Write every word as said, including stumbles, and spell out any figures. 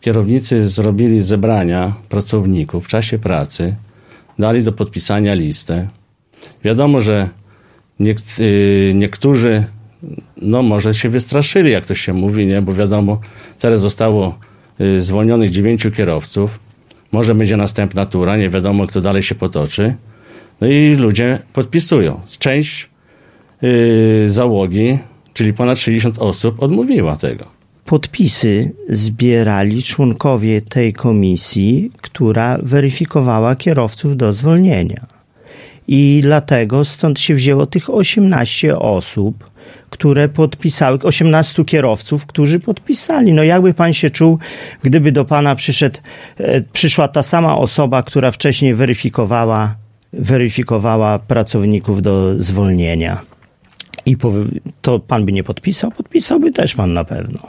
kierownicy zrobili zebrania pracowników w czasie pracy, dali do podpisania listę. Wiadomo, że niek- niektórzy no może się wystraszyli, jak to się mówi, nie? Bo wiadomo, teraz zostało zwolnionych dziewięciu kierowców. Może będzie następna tura, nie wiadomo, kto dalej się potoczy. No i ludzie podpisują. Część yy, załogi, czyli ponad sześćdziesiąt osób, odmówiła tego. Podpisy zbierali członkowie tej komisji, która weryfikowała kierowców do zwolnienia. I dlatego stąd się wzięło tych osiemnaście osób, które podpisały, osiemnastu kierowców, którzy podpisali. No jakby pan się czuł, gdyby do pana przyszedł, e, przyszła ta sama osoba, która wcześniej weryfikowała, weryfikowała pracowników do zwolnienia. I powie, to pan by nie podpisał? Podpisałby też pan na pewno.